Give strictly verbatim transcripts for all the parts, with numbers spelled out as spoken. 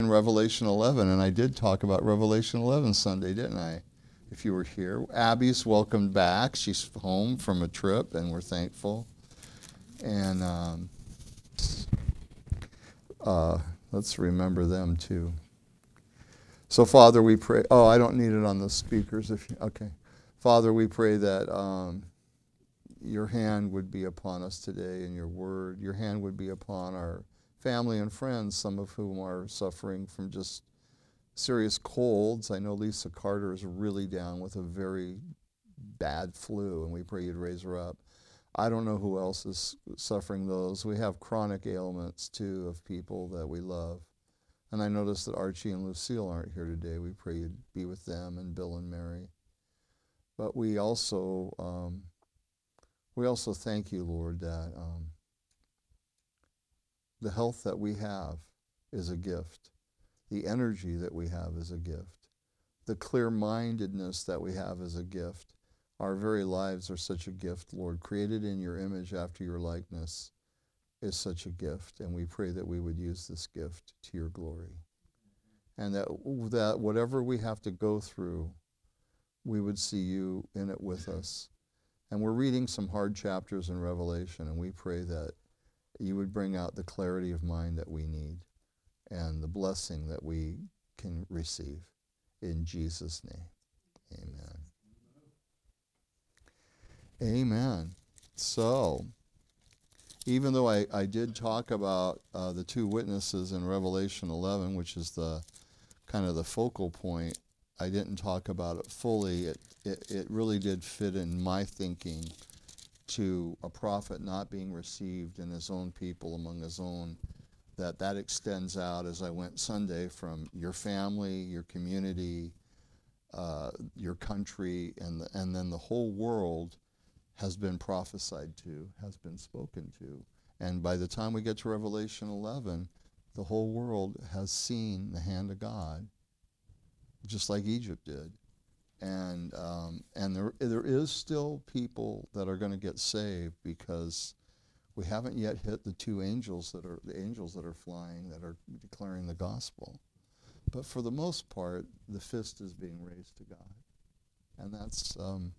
in Revelation eleven, and I did talk about Revelation eleven Sunday, didn't I? If you were here. Abby's welcomed back. She's home from a trip, and we're thankful. And um, uh, let's remember them, too. So, Father, we pray. Oh, I don't need it on the speakers. If you, okay. Father, we pray that um, your hand would be upon us today and your word. Your hand would be upon our family and friends, some of whom are suffering from just serious colds. I know Lisa Carter is really down with a very bad flu, and we pray you'd raise her up. I don't know who else is suffering those. We have chronic ailments, too, of people that we love. And I noticed that Archie and Lucille aren't here today. We pray you'd be with them, and Bill and Mary. But we also, um, we also thank you, Lord, that um, the health that we have is a gift. The energy that we have is a gift. The clear-mindedness that we have is a gift. Our very lives are such a gift, Lord. Created in your image after your likeness is such a gift, and we pray that we would use this gift to your glory. And that, that whatever we have to go through, we would see you in it with us. And we're reading some hard chapters in Revelation, and we pray that you would bring out the clarity of mind that we need and the blessing that we can receive. In Jesus' name, amen. Amen. So, even though I, I did talk about uh, the two witnesses in Revelation eleven, which is the kind of the focal point, I didn't talk about it fully. It, it, it really did fit in my thinking to a prophet not being received in his own people, among his own, that that extends out, as I went Sunday, from your family, your community, uh, your country, and the, and then the whole world has been prophesied to, has been spoken to. And by the time we get to Revelation eleven, the whole world has seen the hand of God, just like Egypt did. And um, and there there is still people that are going to get saved, because we haven't yet hit the two angels that are the angels that are flying, that are declaring the gospel. But for the most part, the fist is being raised to God, and that's um,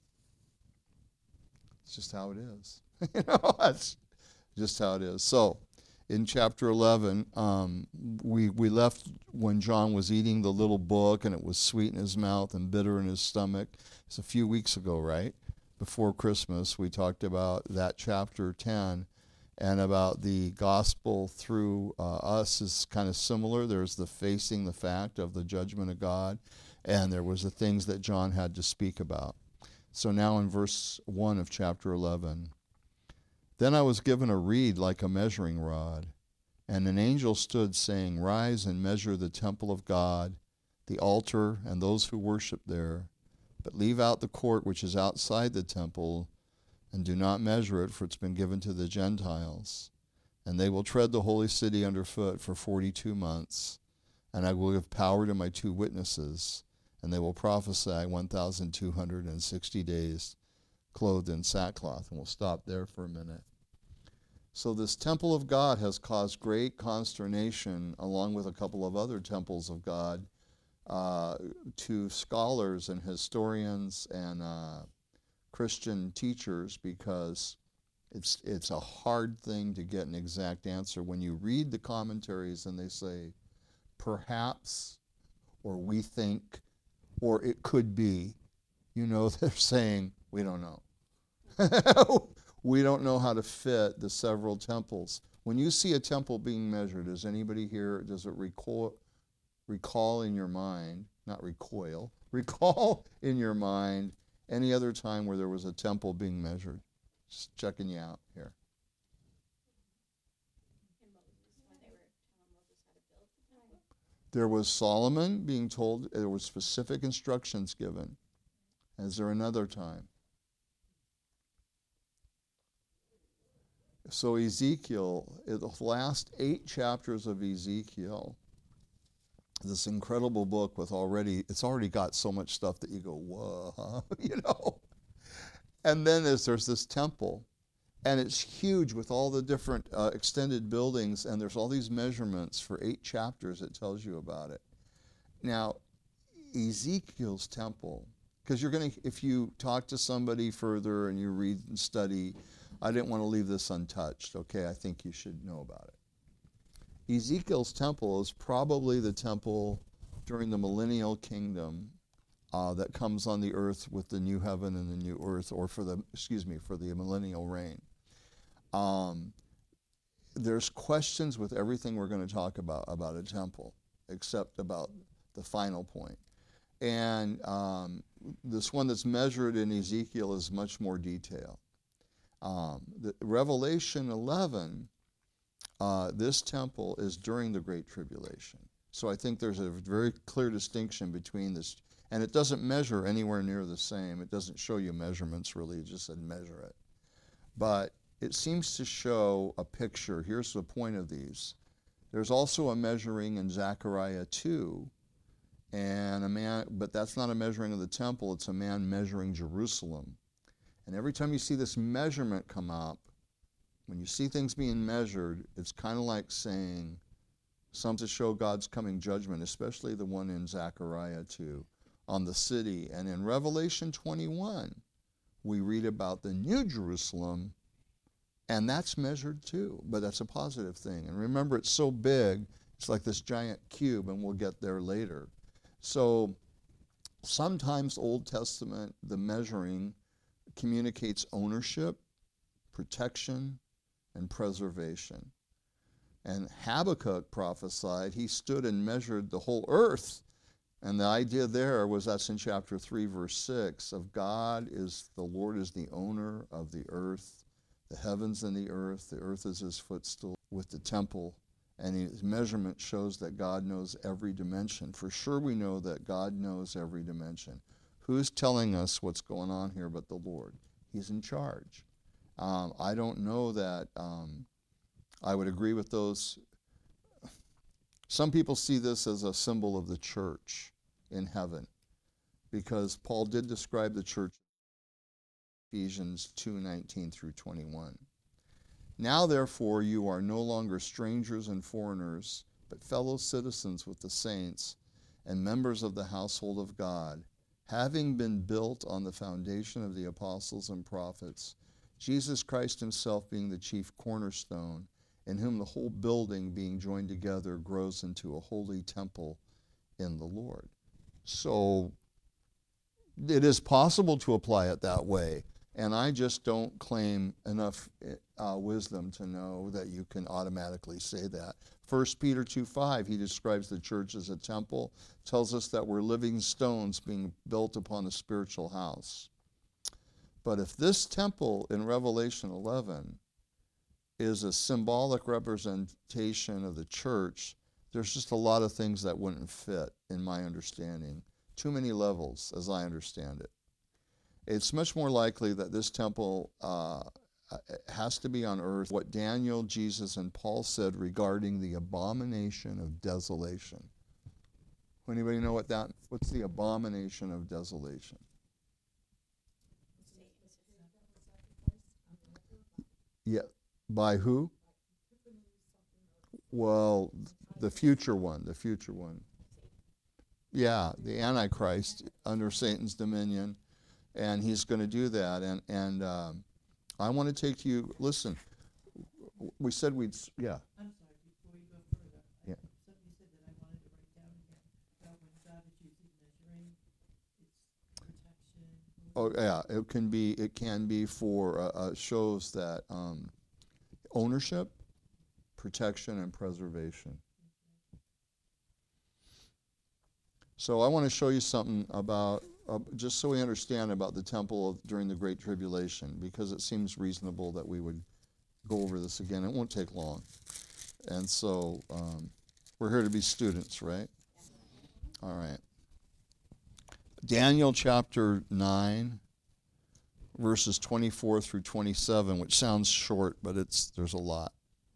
it's just how it is. You know, that's just how it is. So, in chapter eleven, um, we we left when John was eating the little book, and it was sweet in his mouth and bitter in his stomach. It's a few weeks ago, right? Before Christmas, we talked about that chapter ten, and about the gospel through uh, us is kind of similar. There's the facing the fact of the judgment of God, and there was the things that John had to speak about. So now in verse one of chapter eleven, then I was given a reed like a measuring rod, and an angel stood saying, rise and measure the temple of God, the altar, and those who worship there, but leave out the court which is outside the temple, and do not measure it, for it's been given to the Gentiles. And they will tread the holy city underfoot for forty-two months, and I will give power to my two witnesses, and they will prophesy one thousand two hundred sixty days, clothed in sackcloth. And we'll stop there for a minute. So this temple of God has caused great consternation, along with a couple of other temples of God, uh, to scholars and historians and uh, Christian teachers, because it's it's a hard thing to get an exact answer. When you read the commentaries and they say, perhaps, or we think, or it could be, you know they're saying, we don't know. We don't know how to fit the several temples. When you see a temple being measured, does anybody here, does it recall, recall in your mind, not recoil, recall in your mind any other time where there was a temple being measured? Just checking you out here. There was Solomon being told, there were specific instructions given. Is there another time? So Ezekiel, the last eight chapters of Ezekiel, this incredible book with already, it's already got so much stuff that you go, whoa, you know. And then there's, there's this temple. And it's huge with all the different uh, extended buildings, and there's all these measurements for eight chapters. It tells you about it. Now, Ezekiel's temple, because you're going to, if you talk to somebody further and you read and study, I didn't want to leave this untouched, okay? I think you should know about it. Ezekiel's temple is probably the temple during the millennial kingdom uh, that comes on the earth with the new heaven and the new earth, or for the, excuse me, for the millennial reign. Um, there's questions with everything we're going to talk about, about a temple, except about the final point. And um, this one that's measured in Ezekiel is much more detailed. Um, the Revelation eleven, uh, this temple is during the Great Tribulation. So I think there's a very clear distinction between this, and it doesn't measure anywhere near the same. It doesn't show you measurements really, it just said measure it. But it seems to show a picture. Here's the point of these. There's also a measuring in Zechariah two, and a man, but that's not a measuring of the temple, it's a man measuring Jerusalem. And every time you see this measurement come up, when you see things being measured, it's kind of like saying something to show God's coming judgment, especially the one in Zechariah two, on the city. And in Revelation twenty-one, we read about the New Jerusalem, and that's measured too, but that's a positive thing. And remember, it's so big, it's like this giant cube, and we'll get there later. So sometimes Old Testament, the measuring communicates ownership, protection, and preservation. And Habakkuk prophesied, he stood and measured the whole earth. And the idea there was, that's in chapter three, verse six, of God is, the Lord is the owner of the earth, the heavens and the earth. The earth is his footstool with the temple. And his measurement shows that God knows every dimension. For sure we know that God knows every dimension. Who's telling us what's going on here but the Lord? He's in charge. Um, I don't know that um, I would agree with those. Some people see this as a symbol of the church in heaven, because Paul did describe the church in Ephesians two nineteen through twenty-one. Now, therefore, you are no longer strangers and foreigners, but fellow citizens with the saints and members of the household of God, having been built on the foundation of the apostles and prophets, Jesus Christ himself being the chief cornerstone, in whom the whole building being joined together grows into a holy temple in the Lord. So it is possible to apply it that way, and I just don't claim enough uh, wisdom to know that you can automatically say that. First Peter two five, he describes the church as a temple, tells us that we're living stones being built upon a spiritual house. But if this temple in Revelation eleven is a symbolic representation of the church, there's just a lot of things that wouldn't fit in my understanding. Too many levels, as I understand it. It's much more likely that this temple uh, has to be on earth. What Daniel, Jesus, and Paul said regarding the abomination of desolation. Anybody know what that? What's the abomination of desolation? Yeah, by who? Well, the future one, the future one. Yeah, the Antichrist under Satan's dominion, and he's going to do that. And and um, I want to take you. Listen, we said we'd. Yeah. I'm sorry. Before you go further, Yeah. something you said that I wanted to write down again about when God is using measuring, it's protection. Oh yeah, it can be. It can be for uh, uh, shows that um, ownership, protection, and preservation. So I want to show you something about, uh, just so we understand about the temple of, during the Great Tribulation, because it seems reasonable that we would go over this again. It won't take long. And so um, we're here to be students, right? All right. Daniel chapter nine, verses twenty-four through twenty-seven, which sounds short, but it's there's a lot.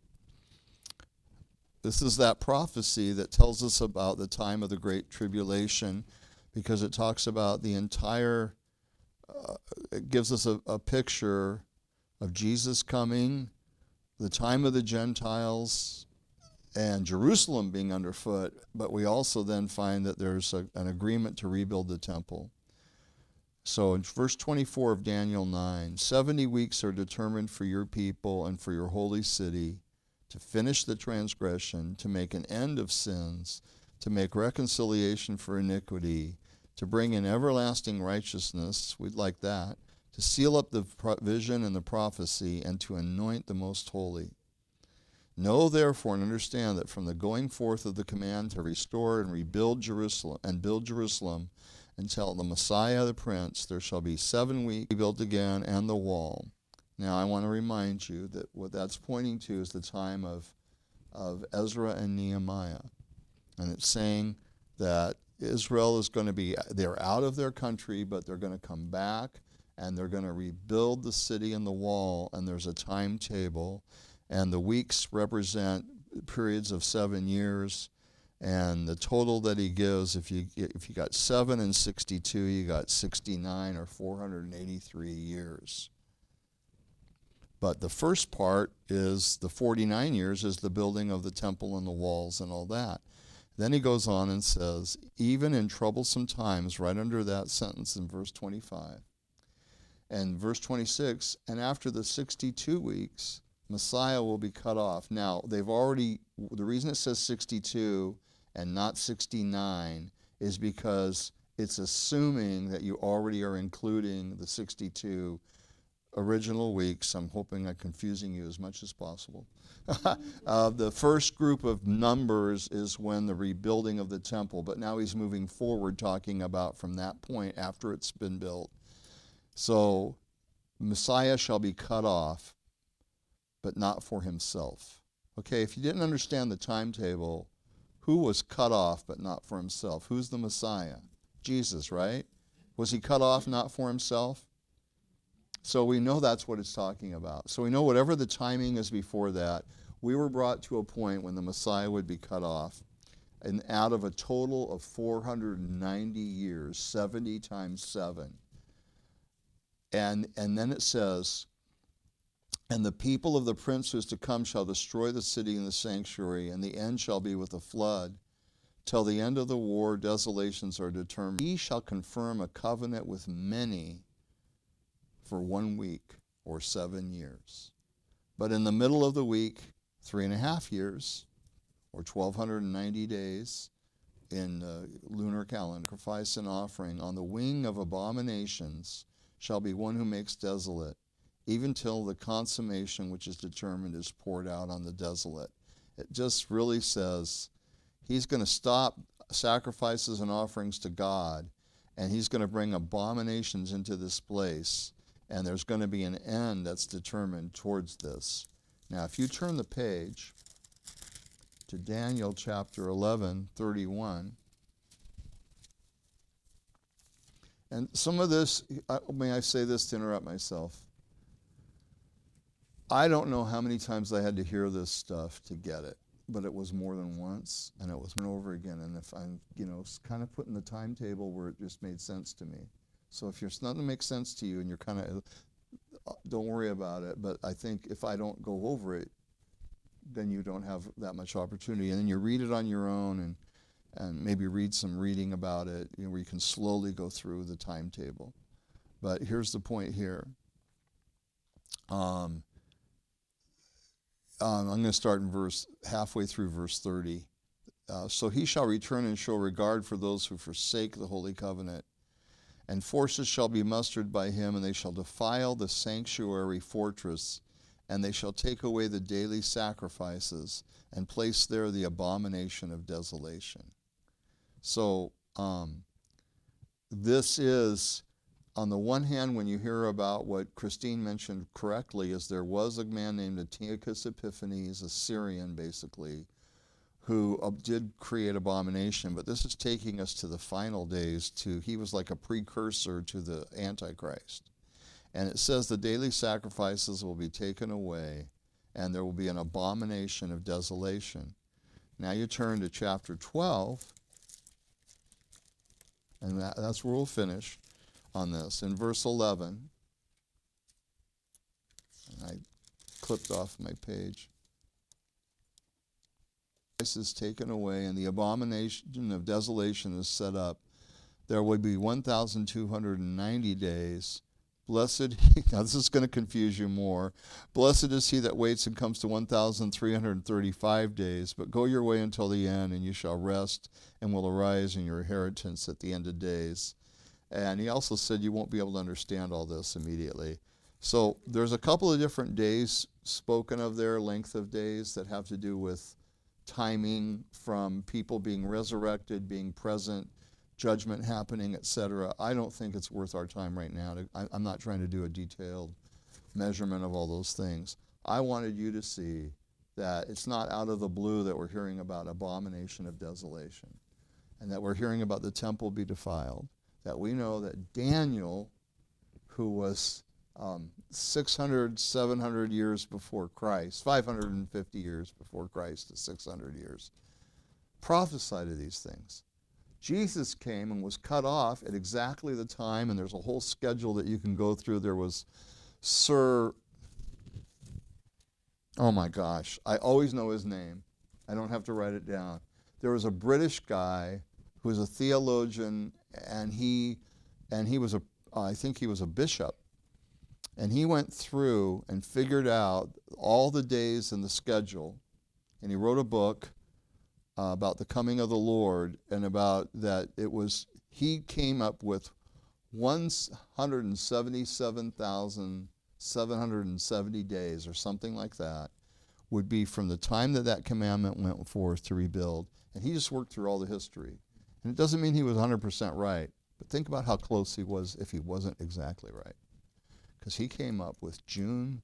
This is that prophecy that tells us about the time of the Great Tribulation, because it talks about the entire, uh, it gives us a, a picture of Jesus coming, the time of the Gentiles, and Jerusalem being underfoot, but we also then find that there's a, an agreement to rebuild the temple. So in verse twenty-four of Daniel nine, seventy weeks are determined for your people and for your holy city, to finish the transgression, to make an end of sins, to make reconciliation for iniquity, to bring in everlasting righteousness, we'd like that, to seal up the vision and the prophecy, and to anoint the most holy. Know therefore and understand that from the going forth of the command to restore and rebuild Jerusalem and build Jerusalem until the Messiah the Prince, there shall be seven weeks rebuilt again and the wall. Now I want to remind you that what that's pointing to is the time of, of Ezra and Nehemiah. And it's saying that Israel is going to be, they're out of their country, but they're going to come back and they're going to rebuild the city and the wall, and there's a timetable. And the weeks represent periods of seven years. And the total that he gives, if you if you got seven and sixty-two, you got sixty-nine or four hundred eighty-three years. But the first part is the forty-nine years is the building of the temple and the walls and all that. Then he goes on and says, even in troublesome times, right under that sentence in verse twenty-five. And verse twenty-six, and after the sixty-two weeks, Messiah will be cut off. Now, they've already, the reason it says sixty-two and not sixty-nine is because it's assuming that you already are including the sixty-two original weeks. I'm hoping I'm confusing you as much as possible. uh, the first group of numbers is when the rebuilding of the temple, but now he's moving forward talking about from that point after it's been built. So, Messiah shall be cut off, but not for himself. Okay, if you didn't understand the timetable, who was cut off but not for himself? Who's the Messiah? Jesus, right? Was he cut off not for himself? So we know that's what it's talking about. So we know whatever the timing is before that, we were brought to a point when the Messiah would be cut off. And out of a total of four hundred ninety years, seventy times seven. And, and then it says, and the people of the prince who is to come shall destroy the city and the sanctuary, and the end shall be with a flood. Till the end of the war, desolations are determined. He shall confirm a covenant with many for one week or seven years. But in the middle of the week, three and a half years, or twelve ninety days in uh, lunar calendar, sacrifice and offering on the wing of abominations shall be one who makes desolate, even till the consummation which is determined is poured out on the desolate. It just really says he's going to stop sacrifices and offerings to God, and he's going to bring abominations into this place, and there's going to be an end that's determined towards this. Now, if you turn the page to Daniel chapter eleven, thirty-one, and some of this, may I say this to interrupt myself? I don't know how many times I had to hear this stuff to get it, but it was more than once, and it was over again. And if I'm, you know, kind of putting the timetable where it just made sense to me. So if there's nothing that makes sense to you and you're kind of, don't worry about it. But I think if I don't go over it, then you don't have that much opportunity. And then you read it on your own and, and maybe read some reading about it, you know, where you can slowly go through the timetable. But here's the point here. Um, Um, I'm going to start in verse, halfway through verse thirty. Uh, so he shall return and show regard for those who forsake the holy covenant. And forces shall be mustered by him, and they shall defile the sanctuary fortress, and they shall take away the daily sacrifices, and place there the abomination of desolation. So um, this is, on the one hand, when you hear about what Christine mentioned correctly, is there was a man named Antiochus Epiphanes, a Syrian basically, who uh, did create abomination, but this is taking us to the final days. To he was like a precursor to the Antichrist. And it says the daily sacrifices will be taken away, and there will be an abomination of desolation. Now you turn to chapter twelve, and that, that's where we'll finish on this. In verse eleven, I clipped off my page. Christ is taken away, and the abomination of desolation is set up. There would be one thousand two hundred ninety days. Blessed, now this is going to confuse you more. Blessed is he that waits and comes to one thousand three hundred thirty-five days, but go your way until the end, and you shall rest and will arise in your inheritance at the end of days. And he also said you won't be able to understand all this immediately. So there's a couple of different days spoken of there, length of days, that have to do with timing from people being resurrected, being present, judgment happening, et cetera. I don't think it's worth our time right now. To, I, I'm not trying to do a detailed measurement of all those things. I wanted you to see that it's not out of the blue that we're hearing about abomination of desolation and that we're hearing about the temple be defiled, that we know that Daniel, who was um, six hundred, seven hundred years before Christ, five hundred fifty years before Christ to six hundred years, prophesied of these things. Jesus came and was cut off at exactly the time, and there's a whole schedule that you can go through. There was Sir, oh my gosh, I always know his name. I don't have to write it down. There was a British guy who was a theologian, and he, and he was a, I think he was a bishop, and he went through and figured out all the days in the schedule, and he wrote a book Uh, about the coming of the Lord, and about that it was, he came up with one hundred seventy-seven thousand seven hundred seventy days or something like that would be from the time that that commandment went forth to rebuild. And he just worked through all the history. And it doesn't mean he was one hundred percent right, but think about how close he was if he wasn't exactly right. Because he came up with June,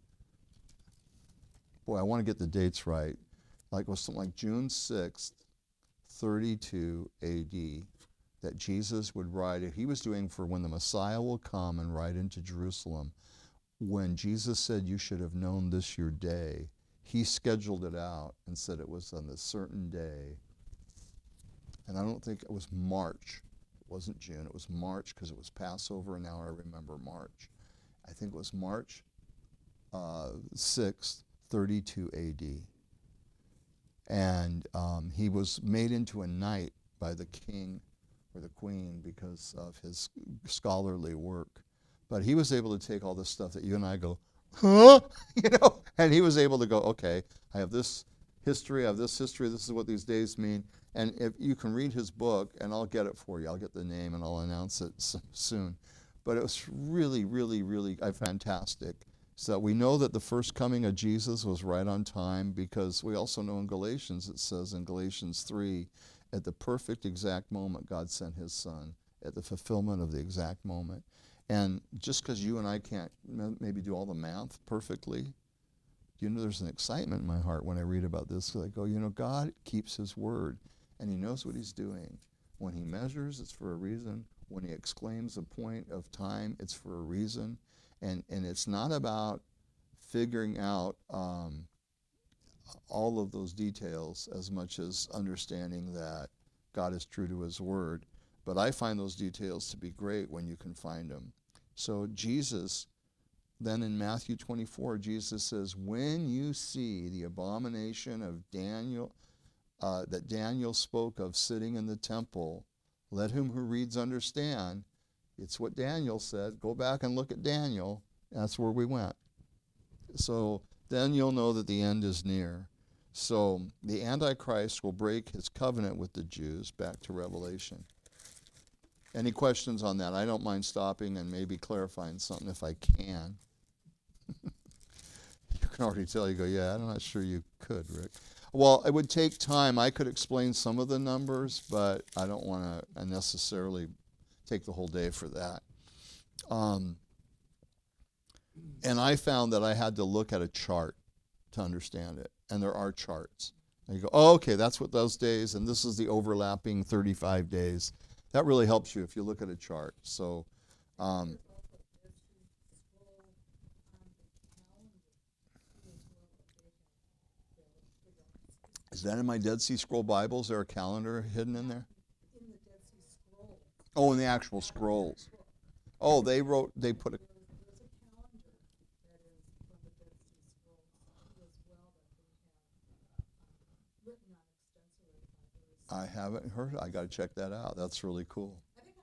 boy, I want to get the dates right, like it was something like June sixth, thirty-two A D, that Jesus would ride it. He was doing for when the Messiah will come and ride into Jerusalem. When Jesus said, you should have known this your day, he scheduled it out and said it was on a certain day. And I don't think it was March. It wasn't June. It was March because it was Passover, and now I remember March. I think it was March uh, sixth, thirty-two A D. And um, he was made into a knight by the king or the queen because of his scholarly work. But he was able to take all this stuff that you and I go, huh? You know, and he was able to go, okay, I have this history, I have this history, this is what these days mean. And if you can read his book, and I'll get it for you, I'll get the name and I'll announce it soon. But it was really, really, really uh, fantastic. So we know that the first coming of Jesus was right on time, because we also know in Galatians, it says in Galatians three, at the perfect exact moment God sent his son, at the fulfillment of the exact moment. And just because you and I can't maybe do all the math perfectly, you know, there's an excitement in my heart when I read about this, because I go, you know, God keeps his word, and he knows what he's doing. When he measures, it's for a reason. When he exclaims a point of time, it's for a reason. And and it's not about figuring out um, all of those details as much as understanding that God is true to his word. But I find those details to be great when you can find them. So Jesus, then in Matthew twenty-four, Jesus says, when you see the abomination of Daniel, uh, that Daniel spoke of sitting in the temple, let him who reads understand. It's what Daniel said. Go back and look at Daniel. That's where we went. So then you'll know that the end is near. So the Antichrist will break his covenant with the Jews, back to Revelation. Any questions on that? I don't mind stopping and maybe clarifying something if I can. You can already tell, you go, yeah, I'm not sure you could, Rick. Well, it would take time. I could explain some of the numbers, but I don't want to necessarily take the whole day for that. Um, and I found that I had to look at a chart to understand it. And there are charts. And you go, oh, okay, that's what those days, and this is the overlapping thirty-five days. That really helps you if you look at a chart. So, um, is that in my Dead Sea Scroll Bibles? Is there a calendar hidden in there? In the Dead Sea Scrolls. Oh, in the actual scrolls. Oh, they wrote, they put a, There's a calendar that is from the Dead I haven't heard. I got to check that out. That's really cool.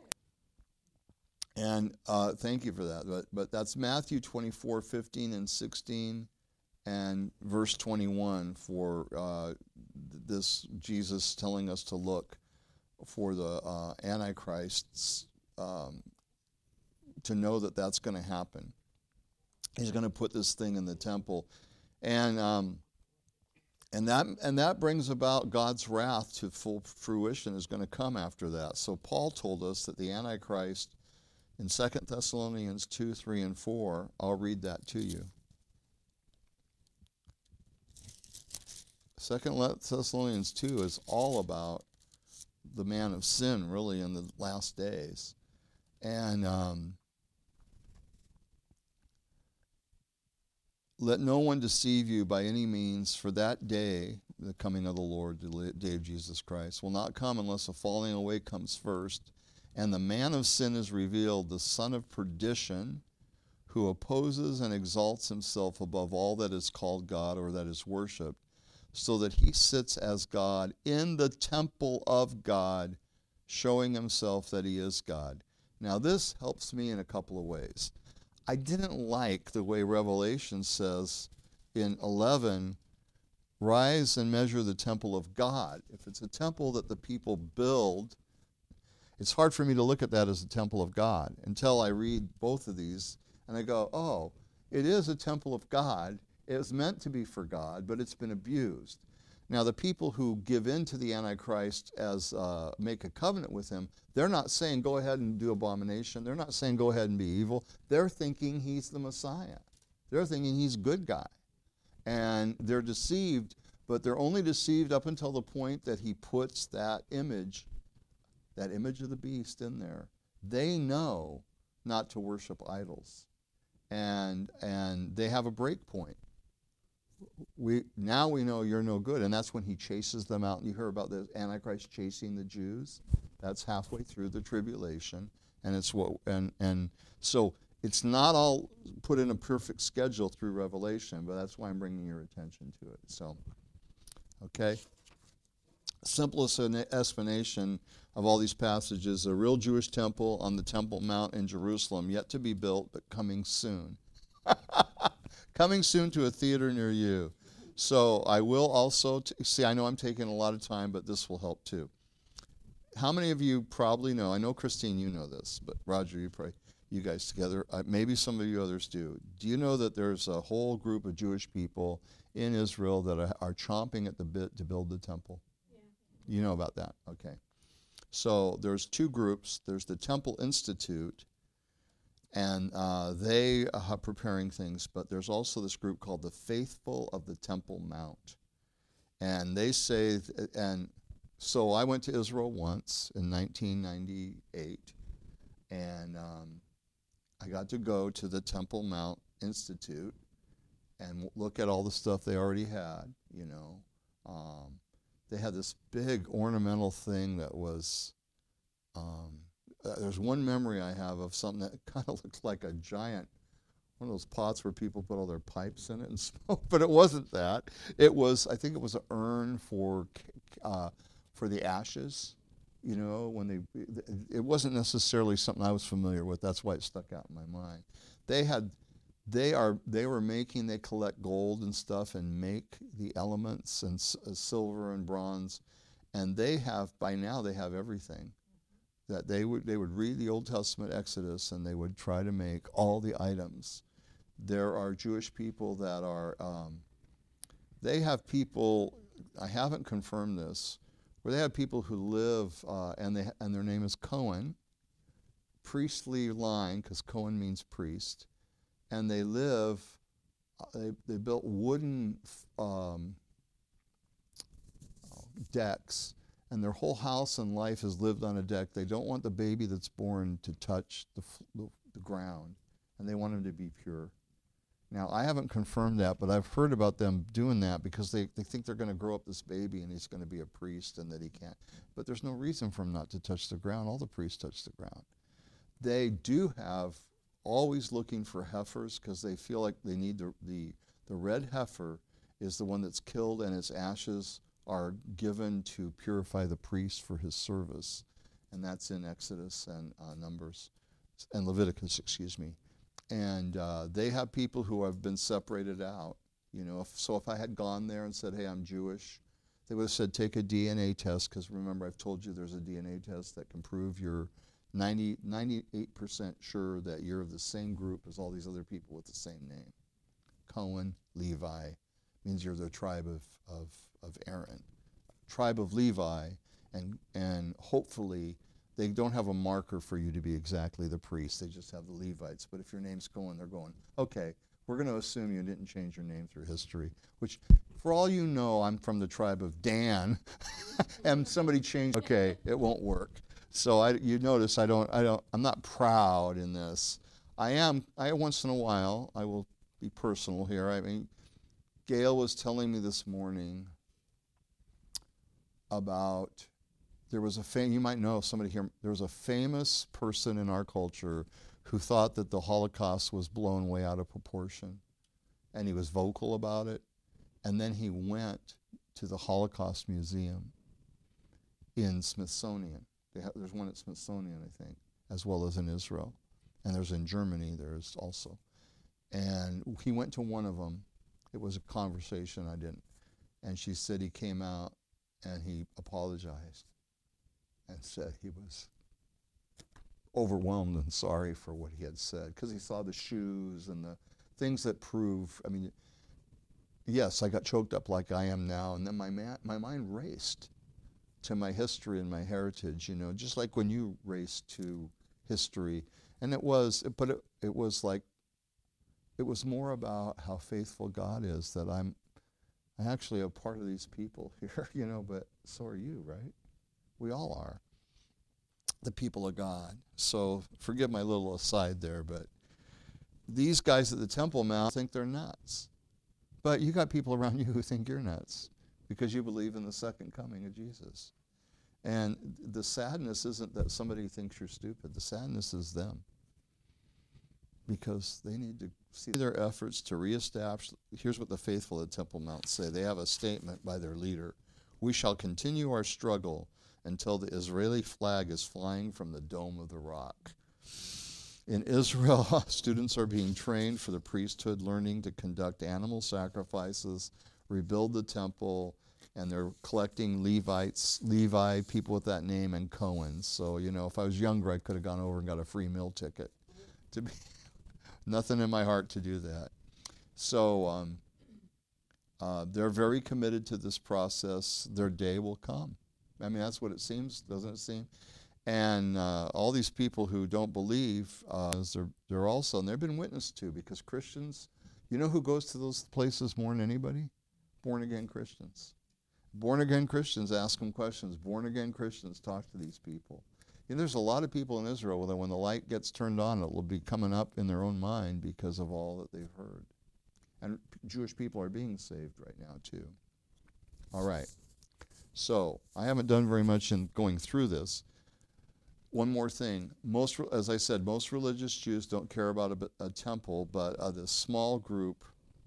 And uh, thank you for that. But but that's Matthew twenty-four, fifteen and sixteen, and verse twenty-one for uh, this Jesus telling us to look for the uh, Antichrists, um, to know that that's going to happen. He's going to put this thing in the temple, and um, and that and that brings about God's wrath to full fruition is going to come after that. So Paul told us that the Antichrist in Second Thessalonians two, three, and four, I'll read that to you. Second Thessalonians two is all about the man of sin, really, in the last days. And um, let no one deceive you by any means, for that day, the coming of the Lord, the day of Jesus Christ, will not come unless a falling away comes first, and the man of sin is revealed, the son of perdition, who opposes and exalts himself above all that is called God or that is worshipped, so that he sits as God in the temple of God, showing himself that he is God. Now, this helps me in a couple of ways. I didn't like the way Revelation says in eleven, rise and measure the temple of God. If it's a temple that the people build, it's hard for me to look at that as a temple of God until I read both of these and I go, oh, it is a temple of God. It was meant to be for God, but it's been abused. Now, the people who give in to the Antichrist as uh, make a covenant with him, they're not saying go ahead and do abomination. They're not saying go ahead and be evil. They're thinking he's the Messiah. They're thinking he's a good guy. And they're deceived, but they're only deceived up until the point that he puts that image, that image of the beast in there. They know not to worship idols. And and they have a break point. We now we know you're no good, and that's when he chases them out. And you hear about the Antichrist chasing the Jews. That's halfway through the tribulation, and it's what and and so it's not all put in a perfect schedule through Revelation, but that's why I'm bringing your attention to it. So, okay. Simplest explanation of all these passages: a real Jewish temple on the Temple Mount in Jerusalem, yet to be built, but coming soon. Coming soon to a theater near you. So I will also, t- see, I know I'm taking a lot of time, but this will help too. How many of you probably know, I know Christine, you know this, but Roger, you probably, you guys together, uh, maybe some of you others do. Do you know that there's a whole group of Jewish people in Israel that are, are chomping at the bit to build the temple? Yeah. You know about that, okay. So there's two groups. There's the Temple Institute, and uh, they are preparing things, but there's also this group called the Faithful of the Temple Mount. And they say, th- and so I went to Israel once in nineteen ninety-eight, and um, I got to go to the Temple Mount Institute and w- look at all the stuff they already had, you know. Um, they had this big ornamental thing that was, um, Uh, there's one memory I have of something that kind of looked like a giant, one of those pots where people put all their pipes in it and smoke, but it wasn't that. It was, I think it was an urn for uh, for the ashes, you know, when they, it wasn't necessarily something I was familiar with. That's why it stuck out in my mind. They had, they are, they were making, they collect gold and stuff and make the elements and s- uh, silver and bronze, and they have, by now they have everything. That they would they would read the Old Testament Exodus and they would try to make all the items. There are Jewish people that are, um, they have people, I haven't confirmed this, where they have people who live, uh, and they and their name is Cohen, priestly line, because Cohen means priest, and they live, they, they built wooden um, decks, and their whole house and life is lived on a deck. They don't want the baby that's born to touch the, the, the ground, and they want him to be pure. Now, I haven't confirmed that, but I've heard about them doing that because they, they think they're going to grow up this baby and he's going to be a priest and that he can't. But there's no reason for him not to touch the ground. All the priests touch the ground. They do have, always looking for heifers because they feel like they need the, the, the red heifer is the one that's killed and its ashes are given to purify the priest for his service. And that's in Exodus and uh, Numbers and Leviticus, excuse me. And uh, they have people who have been separated out. You know, if, so if I had gone there and said, hey, I'm Jewish, they would have said, take a D N A test, because remember, I've told you there's a D N A test that can prove you're ninety, ninety-eight percent sure that you're of the same group as all these other people with the same name. Cohen, Levi, means you're the tribe of, of, of Aaron. Tribe of Levi, and, and hopefully they don't have a marker for you to be exactly the priest. They just have the Levites. But if your name's Cohen, they're going, okay, we're going to assume you didn't change your name through history, which, for all you know, I'm from the tribe of Dan, and somebody changed, okay, it won't work. So I, you notice I don't, I don't, I'm not proud in this. I am, I once in a while, I will be personal here. I mean, Gail was telling me this morning about, there was a fam- you might know somebody here, there was a famous person in our culture who thought that the Holocaust was blown way out of proportion. And he was vocal about it. And then he went to the Holocaust Museum in Smithsonian. They have, there's one at Smithsonian, I think, as well as in Israel. And there's in Germany, there's also. And he went to one of them. It was a conversation I didn't. And she said he came out and he apologized and said he was overwhelmed and sorry for what he had said, because he saw the shoes and the things that prove, I mean, yes, I got choked up like I am now, and then my ma- my mind raced to my history and my heritage, you know, just like when you race to history. And it was, but it, it was like, it was more about how faithful God is, that I'm, I'm actually a part of these people here, you know, but so are you, right? We all are, the people of God. So forgive my little aside there, but these guys at the Temple Mount think they're nuts. But you got people around you who think you're nuts because you believe in the second coming of Jesus. And the sadness isn't that somebody thinks you're stupid. The sadness is them, because they need to see their efforts to reestablish. Here's what the faithful at Temple Mount say. They have a statement by their leader. We shall continue our struggle until the Israeli flag is flying from the Dome of the Rock. In Israel, students are being trained for the priesthood, learning to conduct animal sacrifices, rebuild the temple, and they're collecting Levites, Levi, people with that name, and Cohens. So, you know, if I was younger, I could have gone over and got a free meal ticket. To be nothing in my heart to do that. So um, uh, they're very committed to this process. Their day will come. I mean, that's what it seems, doesn't it seem? And uh, all these people who don't believe, uh, they're, they're also, and they've been witnessed to, because Christians, you know who goes to those places more than anybody? Born-again Christians. Born-again Christians ask them questions. Born-again Christians talk to these people. You know, there's a lot of people in Israel that when the light gets turned on, it will be coming up in their own mind because of all that they've heard. And Jewish people are being saved right now, too. All right. So I haven't done very much in going through this. One more thing. Most, as I said, most religious Jews don't care about a, a temple, but uh, this small group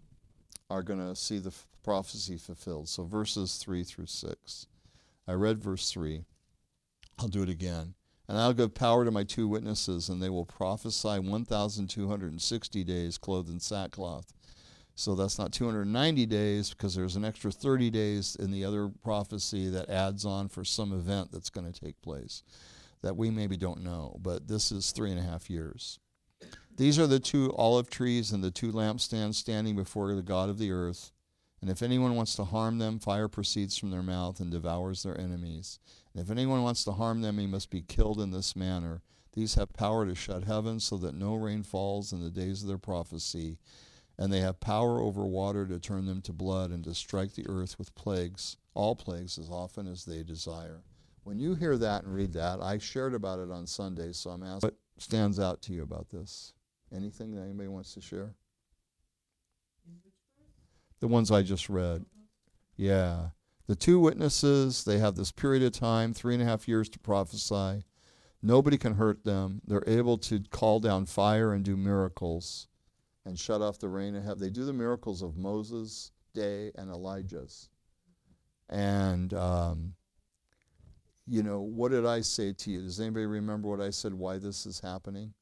are going to see the f- prophecy fulfilled. So verses three through six. I read verse three. I'll do it again. And I'll give power to my two witnesses, and they will prophesy one thousand two hundred sixty days clothed in sackcloth. So that's not two hundred ninety days, because there's an extra thirty days in the other prophecy that adds on for some event that's going to take place that we maybe don't know. But this is three and a half years. These are the two olive trees and the two lampstands standing before the God of the earth. And if anyone wants to harm them, fire proceeds from their mouth and devours their enemies. And if anyone wants to harm them, he must be killed in this manner. These have power to shut heaven so that no rain falls in the days of their prophecy. And they have power over water to turn them to blood and to strike the earth with plagues, all plagues, as often as they desire. When you hear that and read that, I shared about it on Sunday, so I'm asking, what stands out to you about this? Anything that anybody wants to share? The ones I just read. Yeah. The two witnesses, they have this period of time, three and a half years to prophesy. Nobody can hurt them. They're able to call down fire and do miracles and shut off the rain of heaven. They do the miracles of Moses' day and Elijah's. And, um, you know, what did I say to you? Does anybody remember what I said, why this is happening?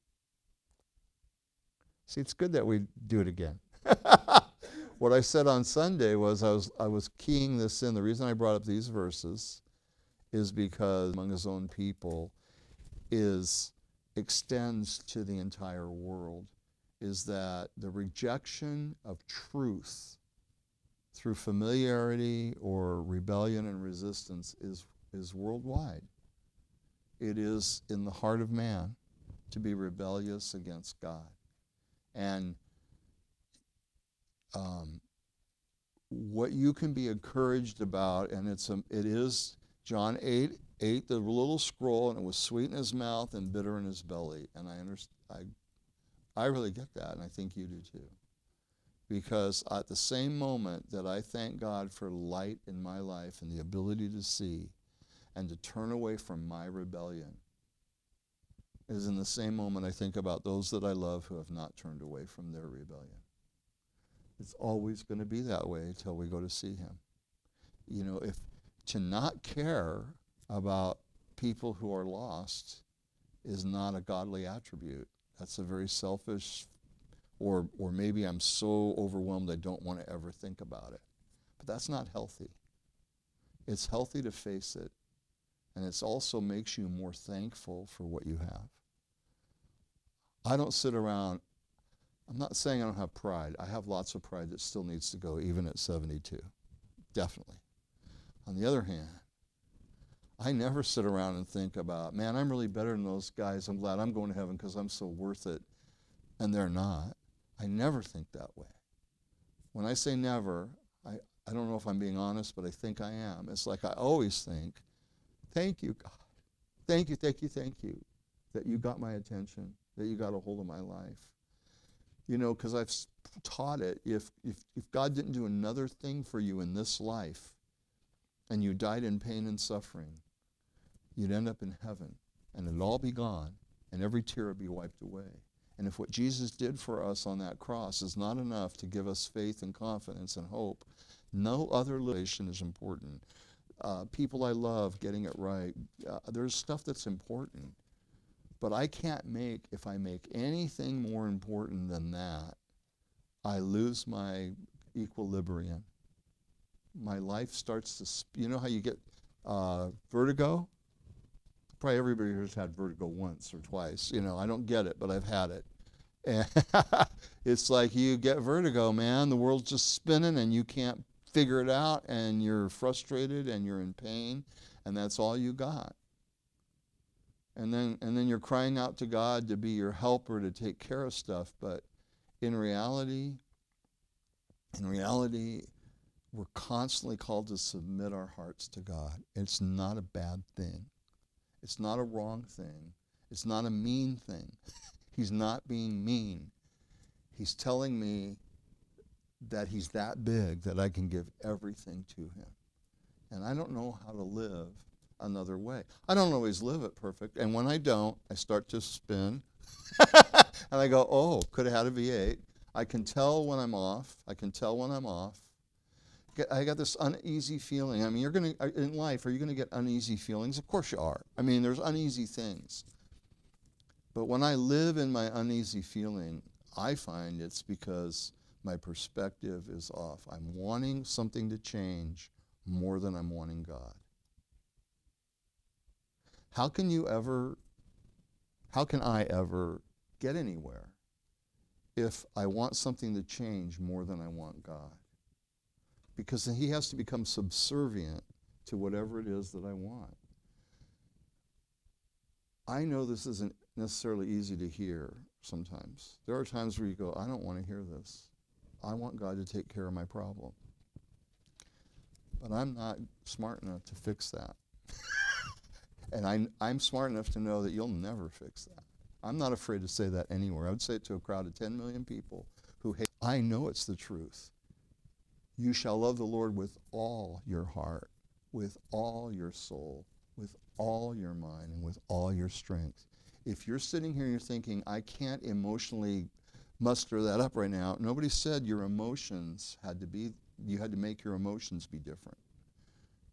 See, it's good that we do it again. What I said on Sunday was I was I was keying this in. The reason I brought up these verses is because among his own people is extends to the entire world, is that the rejection of truth through familiarity or rebellion and resistance is is worldwide. It is in the heart of man to be rebellious against God. And um, what you can be encouraged about, and it's a, it is John eight, ate the little scroll, and it was sweet in his mouth and bitter in his belly. And I understand, I, I really get that, and I think you do too. Because at the same moment that I thank God for light in my life and the ability to see and to turn away from my rebellion, is in the same moment I think about those that I love who have not turned away from their rebellion. It's always going to be that way until we go to see him. You know, if to not care about people who are lost is not a godly attribute. That's a very selfish, or or maybe I'm so overwhelmed I don't want to ever think about it. But that's not healthy. It's healthy to face it, and it also makes you more thankful for what you have. I don't sit around, I'm not saying I don't have pride. I have lots of pride that still needs to go, even at seventy-two. Definitely. On the other hand, I never sit around and think about, man, I'm really better than those guys. I'm glad I'm going to heaven because I'm so worth it. And they're not. I never think that way. When I say never, I, I don't know if I'm being honest, but I think I am. It's like I always think, thank you, God. Thank you, thank you, thank you that you got my attention, that you got a hold of my life. You know, because I've taught it, if, if, if God didn't do another thing for you in this life, and you died in pain and suffering, you'd end up in heaven, and it'd all be gone, and every tear would be wiped away. And if what Jesus did for us on that cross is not enough to give us faith and confidence and hope, no other relation is important. Uh, people I love, getting it right, uh, there's stuff that's important. But I can't make, if I make anything more important than that, I lose my equilibrium. My life starts to, sp- you know how you get uh, vertigo? Probably everybody here's had vertigo once or twice. You know, I don't get it, but I've had it. And it's like you get vertigo, man. The world's just spinning and you can't figure it out, and you're frustrated and you're in pain, and that's all you got. And then and then you're crying out to God to be your helper, to take care of stuff. But in reality, in reality, we're constantly called to submit our hearts to God. It's not a bad thing. It's not a wrong thing. It's not a mean thing. He's not being mean. He's telling me that he's that big that I can give everything to him. And I don't know how to live another way. I don't always live it perfect. And when I don't, I start to spin. And I go, oh, could have had a V eight. I can tell when I'm off. I can tell when I'm off. I got this uneasy feeling. I mean, you're going to, in life, are you going to get uneasy feelings? Of course you are. I mean, there's uneasy things. But when I live in my uneasy feeling, I find it's because my perspective is off. I'm wanting something to change more than I'm wanting God. How can you ever, how can I ever get anywhere if I want something to change more than I want God? Because he has to become subservient to whatever it is that I want. I know this isn't necessarily easy to hear sometimes. There are times where you go, I don't want to hear this. I want God to take care of my problem. But I'm not smart enough to fix that. And I, I'm smart enough to know that you'll never fix that. I'm not afraid to say that anywhere. I would say it to a crowd of ten million people who hate. I know it's the truth. You shall love the Lord with all your heart, with all your soul, with all your mind, and with all your strength. If you're sitting here and you're thinking, I can't emotionally muster that up right now, nobody said your emotions had to be, you had to make your emotions be different.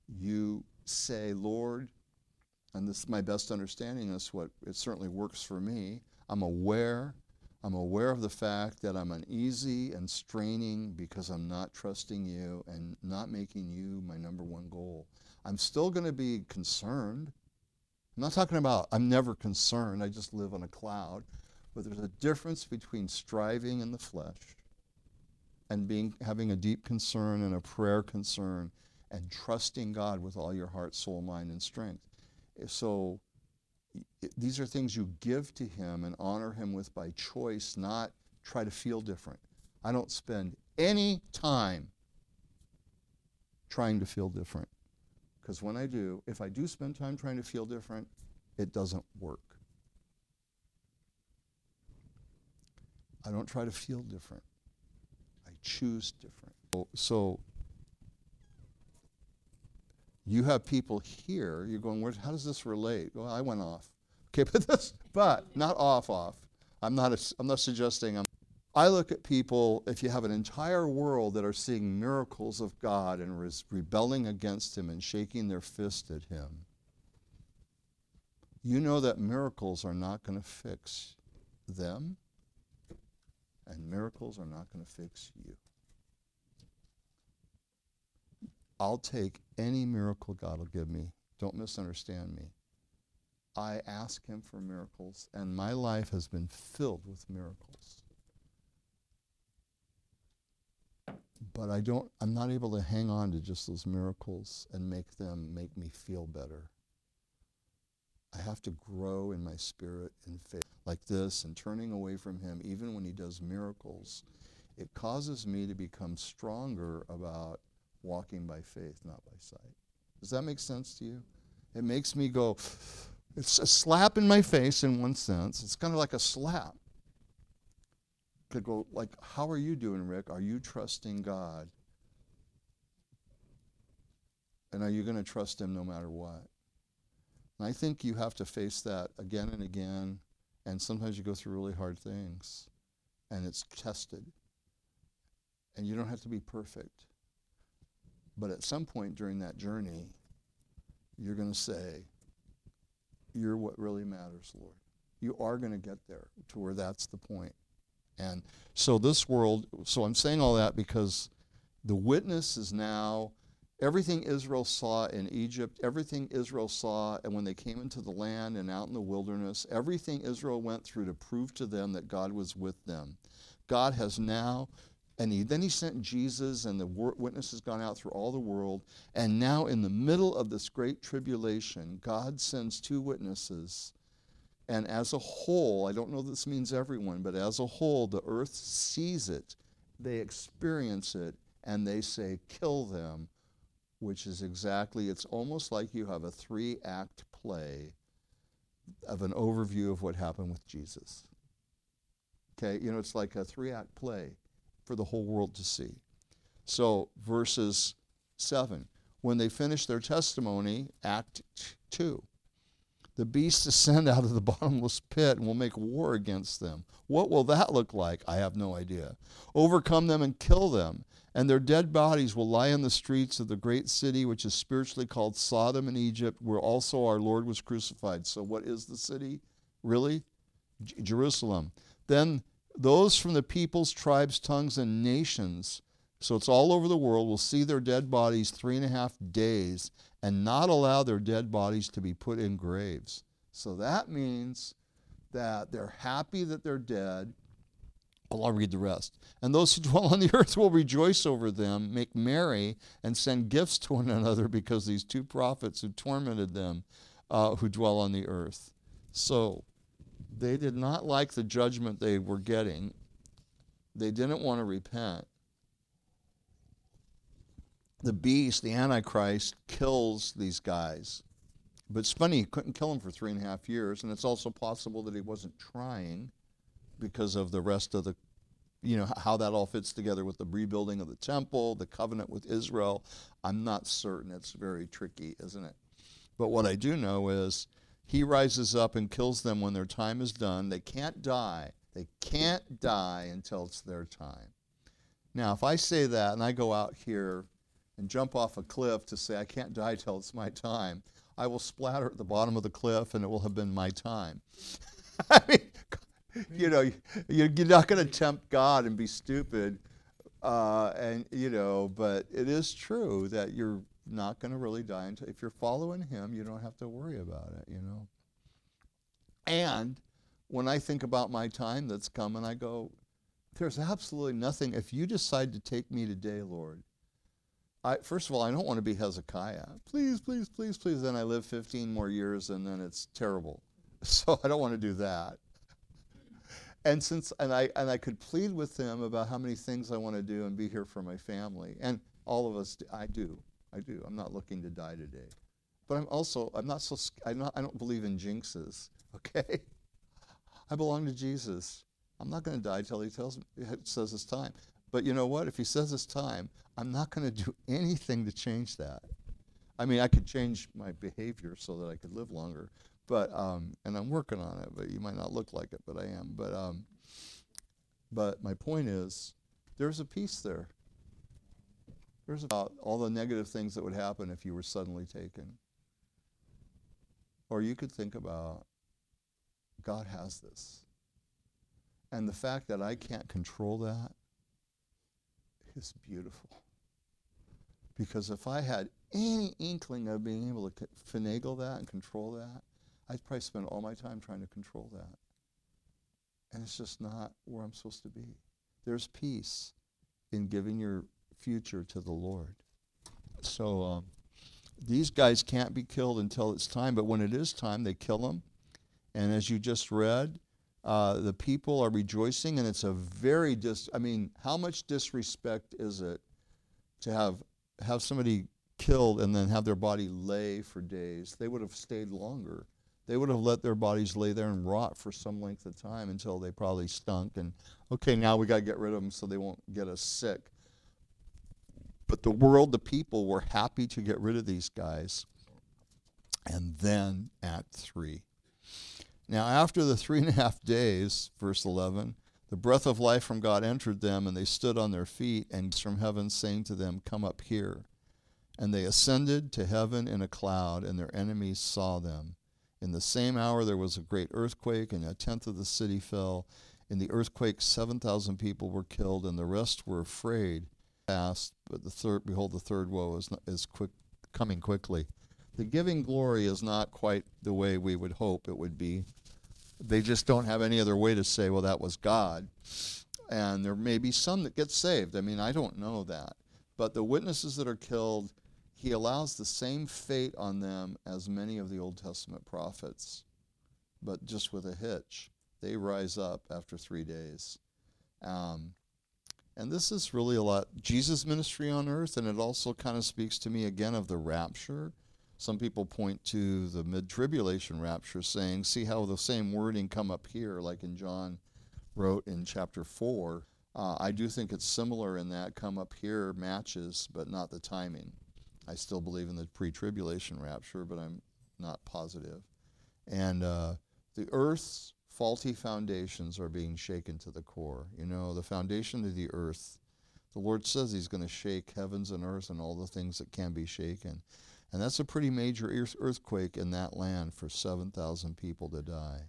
you say, Lord, and this is my best understanding, this what it certainly works for me. I'm aware, I'm aware of the fact that I'm uneasy and straining because I'm not trusting you and not making you my number one goal. I'm still going to be concerned. I'm not talking about I'm never concerned, I just live on a cloud. But there's a difference between striving in the flesh and being having a deep concern and a prayer concern and trusting God with all your heart, soul, mind, and strength. So it, these are things you give to him and honor him with by choice, not try to feel different. I don't spend any time trying to feel different. Because when I do, if I do spend time trying to feel different, it doesn't work. I don't try to feel different. I choose different. So, so you have people here, you're going, Where, how does this relate? Well, I went off. Okay, but this, but not off, off. I'm not, a, I'm not suggesting I'm, I look at people, if you have an entire world that are seeing miracles of God and res, rebelling against him and shaking their fist at him, you know that miracles are not going to fix them, and miracles are not going to fix you. I'll take any miracle God will give me. Don't misunderstand me. I ask him for miracles, and my life has been filled with miracles. But I don't, I'm not able to hang on to just those miracles and make them make me feel better. I have to grow in my spirit in faith like this and turning away from him even when he does miracles. It causes me to become stronger about walking by faith, not by sight. Does that make sense to you? It makes me go, it's a slap in my face in one sense. It's kind of like a slap. Could go like, how are you doing, Rick? Are you trusting God? And are you going to trust him no matter what? And I think you have to face that again and again, and sometimes you go through really hard things, and it's tested. And you don't have to be perfect. But at some point during that journey, you're going to say, you're what really matters, Lord. You are going to get there to where that's the point. And so this world, so I'm saying all that because the witness is now, everything Israel saw in Egypt, everything Israel saw and when they came into the land and out in the wilderness, everything Israel went through to prove to them that God was with them. God has now, and he, then he sent Jesus, and the witness has gone out through all the world, and now in the middle of this great tribulation, God sends two witnesses. And as a whole, I don't know if this means everyone, but as a whole, the earth sees it, they experience it, and they say, kill them, which is exactly, it's almost like you have a three-act play of an overview of what happened with Jesus. Okay, you know, it's like a three-act play for the whole world to see. So, verses seven, when they finish their testimony, Act two. The beasts ascend out of the bottomless pit and will make war against them. What will that look like? I have no idea. Overcome them and kill them, and their dead bodies will lie in the streets of the great city, which is spiritually called Sodom in Egypt, where also our Lord was crucified. So what is the city? Really? J- Jerusalem. Then those from the peoples, tribes, tongues, and nations, so it's all over the world, will see their dead bodies three and a half days and not allow their dead bodies to be put in graves. So that means that they're happy that they're dead. Well, I'll read the rest. And those who dwell on the earth will rejoice over them, make merry, and send gifts to one another because these two prophets who tormented them uh, who dwell on the earth. So they did not like the judgment they were getting. They didn't want to repent. The beast, the Antichrist, kills these guys. But it's funny, he couldn't kill them for three and a half years, and it's also possible that he wasn't trying because of the rest of the, you know, how that all fits together with the rebuilding of the temple, the covenant with Israel. I'm not certain. It's very tricky, isn't it? But what I do know is he rises up and kills them when their time is done. They can't die. They can't die until it's their time. Now, if I say that and I go out here and jump off a cliff to say, I can't die till it's my time, I will splatter at the bottom of the cliff and it will have been my time. I mean, you know, you, you're not going to tempt God and be stupid. Uh, and, you know, but it is true that you're not going to really die until, if you're following him, you don't have to worry about it, you know. And when I think about my time that's coming, I go, there's absolutely nothing. If you decide to take me today, Lord, I, first of all, I don't want to be Hezekiah. Please, please, please, please. Then I live fifteen more years and then it's terrible. So I don't want to do that. And since and I and I could plead with him about how many things I want to do and be here for my family. And all of us, I do. I do. I'm not looking to die today. But I'm also, I'm not so, I'm not, I don't believe in jinxes, okay? I belong to Jesus. I'm not going to die till he tells me, says it's time. But you know what? If he says it's time, I'm not going to do anything to change that. I mean, I could change my behavior so that I could live longer, but um, and I'm working on it. But you might not look like it, but I am. But um, but my point is, there's a peace there. There's about all the negative things that would happen if you were suddenly taken. Or you could think about, God has this. And the fact that I can't control that is beautiful. Because if I had any inkling of being able to finagle that and control that, I'd probably spend all my time trying to control that. And it's just not where I'm supposed to be. There's peace in giving your future to the Lord. So um, these guys can't be killed until it's time, but when it is time, they kill them. And as you just read, uh, the people are rejoicing, and it's a very dis. I mean, how much disrespect is it to have have somebody killed and then have their body lay for days? They would have stayed longer. They would have let their bodies lay there and rot for some length of time until they probably stunk. And okay, now we got to get rid of them so they won't get us sick. But the world, the people, were happy to get rid of these guys. And then Act three. Now, after the three and a half days, verse eleven, the breath of life from God entered them, and they stood on their feet, and from heaven saying to them, come up here. And they ascended to heaven in a cloud, and their enemies saw them. In the same hour there was a great earthquake, and a tenth of the city fell. In the earthquake seven thousand people were killed, and the rest were afraid. Past, but the third, behold, the third woe is, not, is quick, coming quickly. The giving glory is not quite the way we would hope it would be. They just don't have any other way to say, well, that was God. And there may be some that get saved. I mean, I don't know that. But the witnesses that are killed, he allows the same fate on them as many of the Old Testament prophets, but just with a hitch. They rise up after three days. Um, and this is really a lot, Jesus' ministry on earth, and it also kind of speaks to me again of the rapture. Some people point to the mid-tribulation rapture, saying, see how the same wording come up here, like in John wrote in chapter four. Uh, I do think it's similar in that come up here matches, but not the timing. I still believe in the pre-tribulation rapture, but I'm not positive. And uh, the earth's faulty foundations are being shaken to the core. You know, the foundation of the earth, the Lord says he's going to shake heavens and earth and all the things that can be shaken. And that's a pretty major earthquake in that land for seven thousand people to die.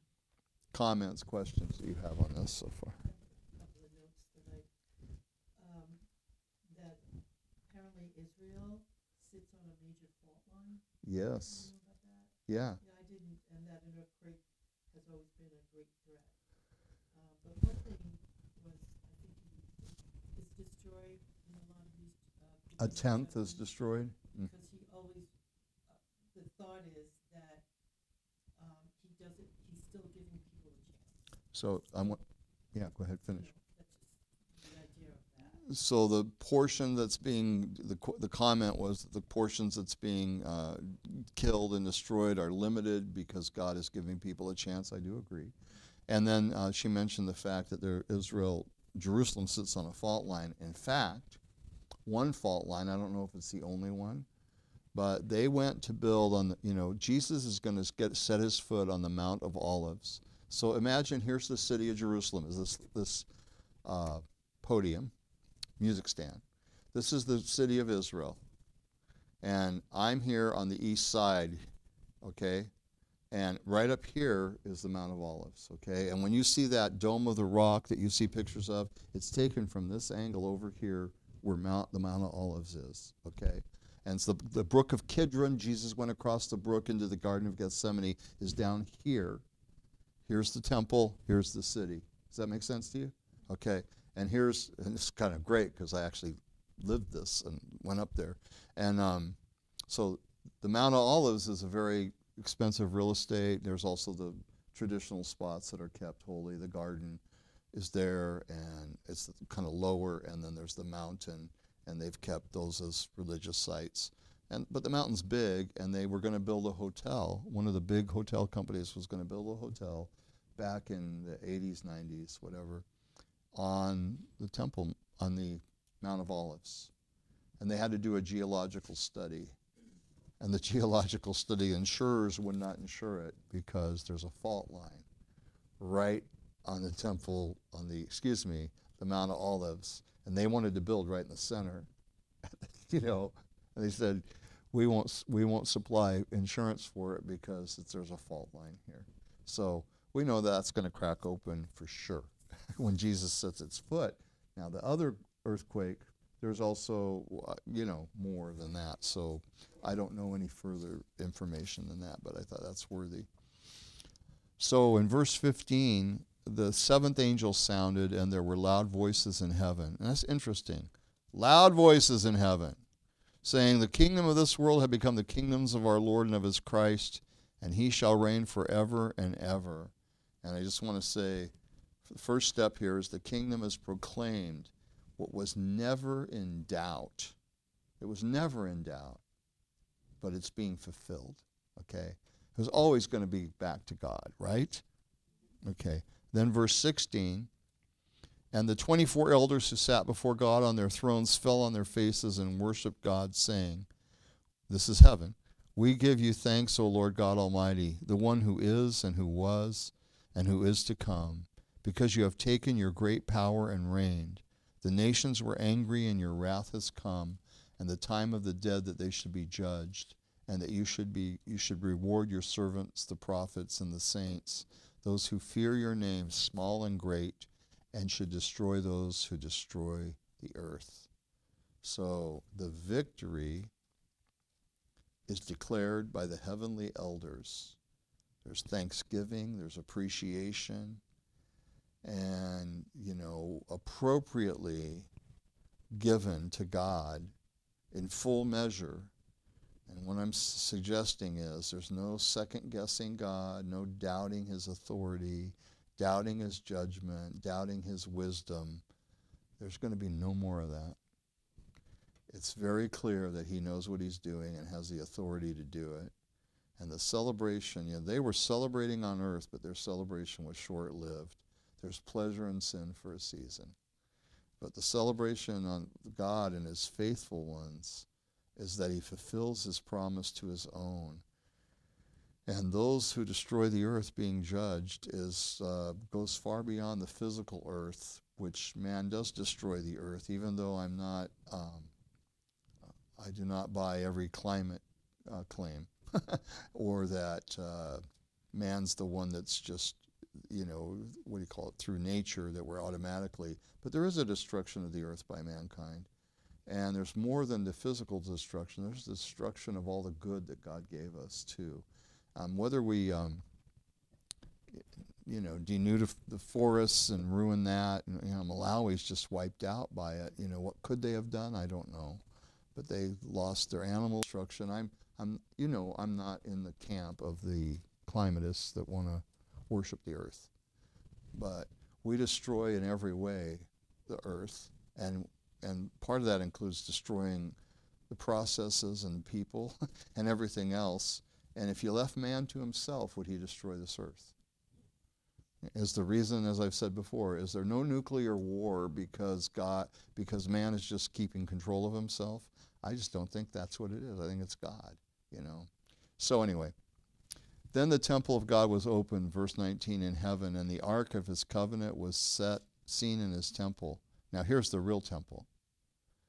Comments, questions that you have on this so far? A couple of notes that I, um, that apparently Israel sits on a major fault line. Yes. Do you know about that? Yeah. Yeah, I didn't, and that an earthquake has always been a great threat. Uh, but one thing was, I think he is destroyed in a lot of these. Uh, A tenth is destroyed? Mm. Because he always, uh, the thought is that um, he doesn't, he's still giving people a chance. So, I want, yeah, go ahead, finish. That's just the idea of that. So the portion that's being, the the comment was that the portions that's being uh, killed and destroyed are limited because God is giving people a chance. I do agree. And then uh, she mentioned the fact that there, Israel, Jerusalem sits on a fault line. In fact, one fault line, I don't know if it's the only one, but they went to build on the, you know, Jesus is going to get set his foot on the Mount of Olives. So imagine here's the city of Jerusalem, is this, this uh, podium, music stand. This is the city of Israel. And I'm here on the east side, okay? And right up here is the Mount of Olives, okay? And when you see that Dome of the Rock that you see pictures of, it's taken from this angle over here where Mount the Mount of Olives is, okay? And so the, the brook of Kidron, Jesus went across the brook into the Garden of Gethsemane, is down here. Here's the temple, here's the city. Does that make sense to you? Okay. And here's, and it's kind of great because I actually lived this and went up there. And um, so the Mount of Olives is a very expensive real estate. There's also the traditional spots that are kept holy. The garden is there, and it's kind of lower, and then there's the mountain, and they've kept those as religious sites. And but the mountain's big, and they were going to build a hotel. One of the big hotel companies was going to build a hotel back in the eighties, nineties, whatever, on the temple, on the Mount of Olives. And they had to do a geological study. And the geological study, insurers would not insure it because there's a fault line right on the temple, on the, excuse me, the Mount of Olives. And they wanted to build right in the center, you know. And they said, we won't, we won't supply insurance for it because it's, there's a fault line here. So we know that's going to crack open for sure when Jesus sets its foot. Now, the other earthquake, there's also, you know, more than that. So I don't know any further information than that, but I thought that's worthy. So in verse fifteen, the seventh angel sounded, and there were loud voices in heaven. And that's interesting. Loud voices in heaven, saying, the kingdom of this world have become the kingdoms of our Lord and of his Christ, and he shall reign forever and ever. And I just want to say, the first step here is the kingdom is proclaimed. What was never in doubt. It was never in doubt, but it's being fulfilled, okay? It was always going to be back to God, right? Okay. Then verse sixteen, and the twenty-four elders who sat before God on their thrones fell on their faces and worshiped God, saying, this is heaven, we give you thanks, O Lord God Almighty, the one who is and who was and who is to come, because you have taken your great power and reigned. The nations were angry, and your wrath has come, and the time of the dead that they should be judged, and that you should be you should reward your servants, the prophets and the saints, those who fear your name, small and great, and should destroy those who destroy the earth. So the victory is declared by the heavenly elders. There's thanksgiving, there's appreciation, and, you know, appropriately given to God in full measure. And what I'm suggesting is there's no second-guessing God, no doubting his authority, doubting his judgment, doubting his wisdom. There's going to be no more of that. It's very clear that he knows what he's doing and has the authority to do it. And the celebration, you know, they were celebrating on earth, but their celebration was short-lived. There's pleasure in sin for a season. But the celebration on God and his faithful ones is that he fulfills his promise to his own. And those who destroy the earth being judged is uh, goes far beyond the physical earth, which man does destroy the earth, even though I'm not, um, I do not buy every climate uh, claim, or that uh, man's the one that's just, you know, what do you call it, through nature that we're automatically, but there is a destruction of the earth by mankind. And there's more than the physical destruction. There's the destruction of all the good that God gave us, too. Um, whether we, um, you know, denude the forests and ruin that, and, you know, Malawi's just wiped out by it. You know, what could they have done? I don't know. But they lost their animal destruction. I'm, I'm, you know, I'm not in the camp of the climatists that want to worship the earth. But we destroy in every way the earth, and and part of that includes destroying the processes and people and everything else. And if you left man to himself, would he destroy this earth? Is the reason, as I've said before, is there no nuclear war because God, because man is just keeping control of himself? I just don't think that's what it is. I think it's God, you know. So anyway, then the temple of God was opened, verse nineteen, in heaven, and the ark of his covenant was set, seen in his temple. Now here's the real temple.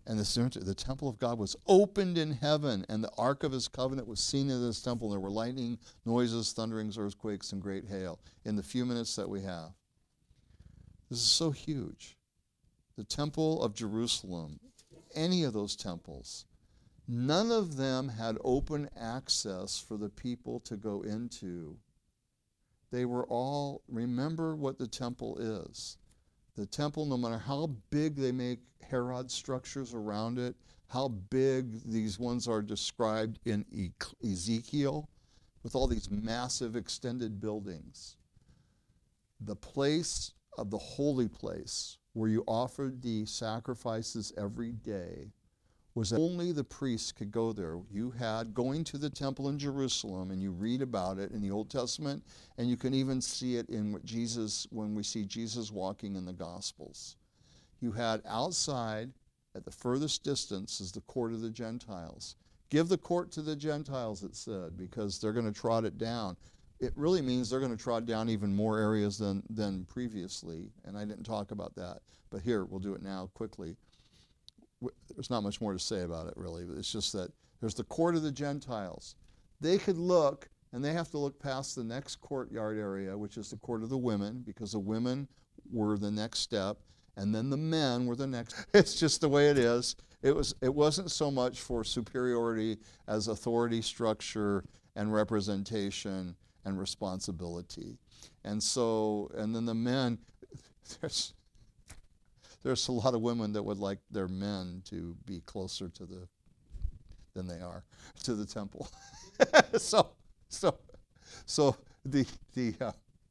And the, the temple of God was opened in heaven, and the ark of his covenant was seen in this temple. There were lightning, noises, thunderings, earthquakes, and great hail in the few minutes that we have. This is so huge. The temple of Jerusalem, any of those temples, none of them had open access for the people to go into. They were all, remember what the temple is. The temple, no matter how big they make Herod structures around it, how big these ones are described in Ezekiel, with all these massive extended buildings, the place of the holy place where you offered the sacrifices every day was that only the priests could go there. You had going to the temple in Jerusalem, and you read about it in the Old Testament, and you can even see it in what Jesus, when we see Jesus walking in the Gospels. You had outside, at the furthest distance, is the court of the Gentiles. Give the court to the Gentiles, it said, because they're going to trot it down. It really means they're going to trot down even more areas than, than previously, and I didn't talk about that. But here, we'll do it now quickly. There's not much more to say about it, really. It's just that there's the court of the Gentiles. They could look, and they have to look past the next courtyard area, which is the court of the women, because the women were the next step, and then the men were the next. It's just the way it is. It was. It wasn't so much for superiority as authority structure and representation and responsibility. And so, and then the men, there's there's a lot of women that would like their men to be closer to the than they are to the temple. so so so the the uh,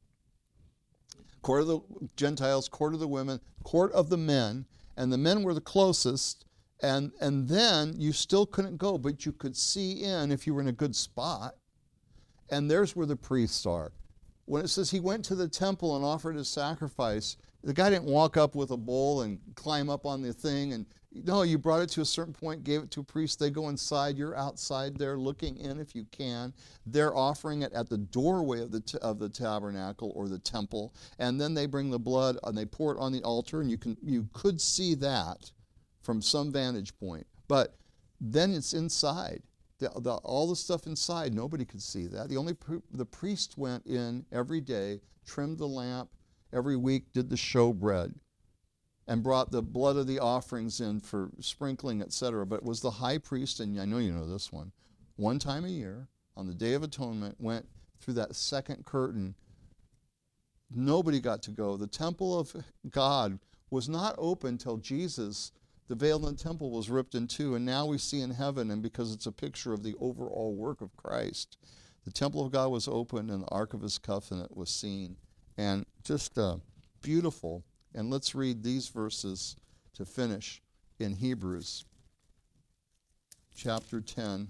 court of the Gentiles, court of the women, court of the men, and the men were the closest, and and then you still couldn't go, but you could see in if you were in a good spot. And there's where the priests are. When it says he went to the temple and offered his sacrifice, the guy didn't walk up with a bowl and climb up on the thing. And no, you brought it to a certain point, gave it to a priest. They go inside. You're outside there looking in if you can. They're offering it at the doorway of the t- of the tabernacle or the temple. And then they bring the blood and they pour it on the altar. And you can you could see that from some vantage point. But then it's inside. The, the, all the stuff inside, nobody could see that. The only pr- the priest went in every day, trimmed the lamp every week, did the showbread, and brought the blood of the offerings in for sprinkling, et cetera. But it was the high priest, and I know you know this one, one time a year on the Day of Atonement went through that second curtain. Nobody got to go. The temple of God was not open till Jesus. The veil in the temple was ripped in two, and now we see in heaven, and because it's a picture of the overall work of Christ, the temple of God was opened and the ark of his covenant was seen. And just uh, beautiful. And let's read these verses to finish in Hebrews chapter ten.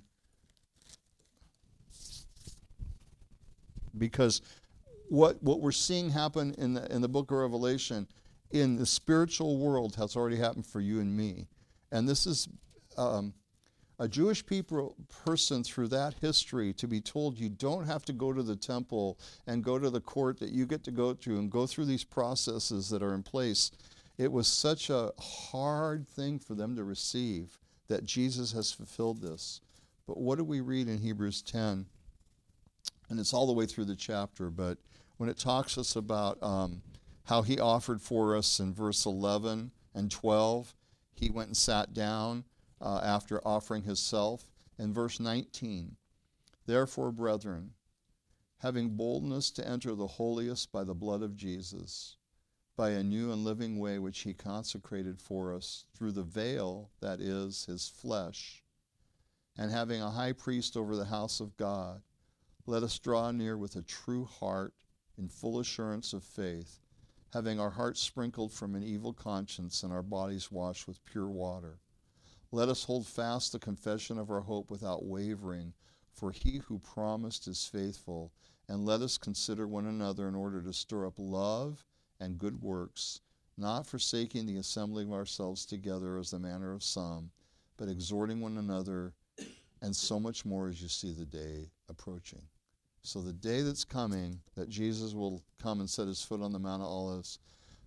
Because what what we're seeing happen in the in the book of Revelation in the spiritual world has already happened for you and me. And this is um, a Jewish people person through that history to be told you don't have to go to the temple and go to the court that you get to go to and go through these processes that are in place. It was such a hard thing for them to receive that Jesus has fulfilled this. But what do we read in Hebrews ten? And it's all the way through the chapter, but when it talks us about um, how he offered for us in verse eleven and twelve, he went and sat down uh, after offering himself. In verse nineteen, therefore, brethren, having boldness to enter the holiest by the blood of Jesus, by a new and living way which he consecrated for us through the veil, that is, his flesh, and having a high priest over the house of God, let us draw near with a true heart in full assurance of faith, having our hearts sprinkled from an evil conscience and our bodies washed with pure water. Let us hold fast the confession of our hope without wavering, for he who promised is faithful. And let us consider one another in order to stir up love and good works, not forsaking the assembling of ourselves together as the manner of some, but exhorting one another, and so much more as you see the day approaching. So the day that's coming, that Jesus will come and set his foot on the Mount of Olives,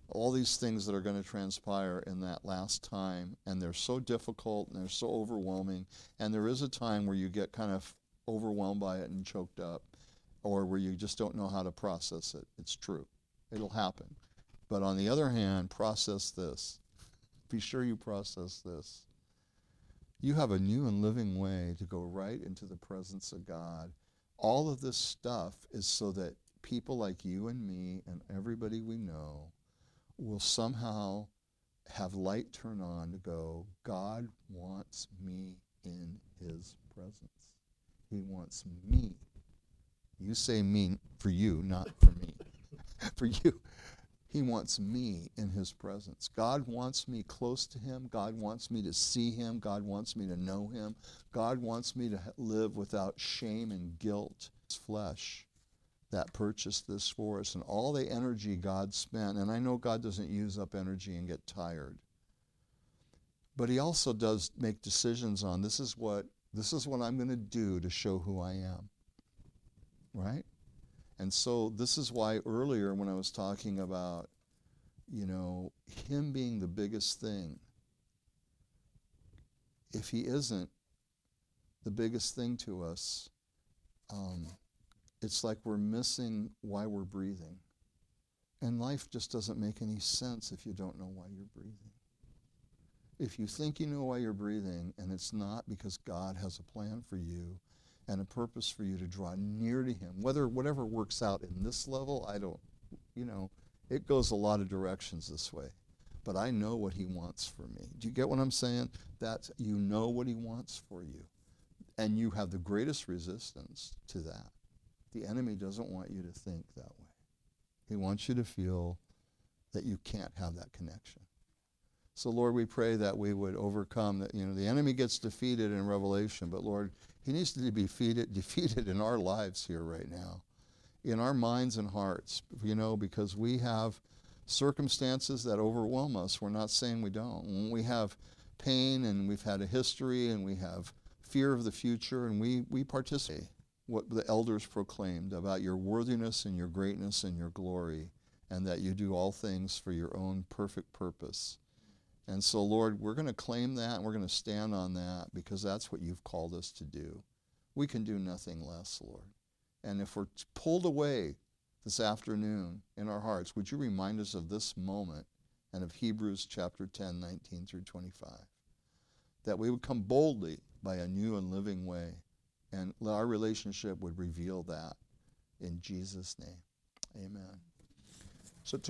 all these things that are going to transpire in that last time, and they're so difficult and they're so overwhelming, and there is a time where you get kind of overwhelmed by it and choked up, or where you just don't know how to process it. It's true. It'll happen. But on the other hand, process this. Be sure you process this. You have a new and living way to go right into the presence of God. All of this stuff is so that people like you and me and everybody we know will somehow have light turn on to go, God wants me in his presence. He wants me. You say me for you, not for me. For you. He wants me in his presence. God wants me close to him. God wants me to see him. God wants me to know him. God wants me to live without shame and guilt. His flesh that purchased this for us, and all the energy God spent. And I know God doesn't use up energy and get tired. But he also does make decisions on this is what this is what I'm going to do to show who I am. Right? And so this is why earlier when I was talking about, you know, him being the biggest thing, if he isn't the biggest thing to us, um, it's like we're missing why we're breathing. And life just doesn't make any sense if you don't know why you're breathing. If you think you know why you're breathing and it's not because God has a plan for you and a purpose for you to draw near to him, whether whatever works out in this level, I don't, you know, it goes a lot of directions this way. But I know what he wants for me. Do you get what I'm saying? That's, you know what he wants for you. And you have the greatest resistance to that. The enemy doesn't want you to think that way. He wants you to feel that you can't have that connection. So Lord, we pray that we would overcome that. You know, the enemy gets defeated in Revelation, but Lord, he needs to be defeated, defeated in our lives here right now, in our minds and hearts, you know, because we have circumstances that overwhelm us. We're not saying we don't. When we have pain and we've had a history and we have fear of the future and we, we participate, what the elders proclaimed about your worthiness and your greatness and your glory, and that you do all things for your own perfect purpose. And so, Lord, we're going to claim that and we're going to stand on that because that's what you've called us to do. We can do nothing less, Lord. And if we're pulled away this afternoon in our hearts, would you remind us of this moment and of Hebrews chapter ten, nineteen through twenty-five, that we would come boldly by a new and living way, and our relationship would reveal that in Jesus' name. Amen. So to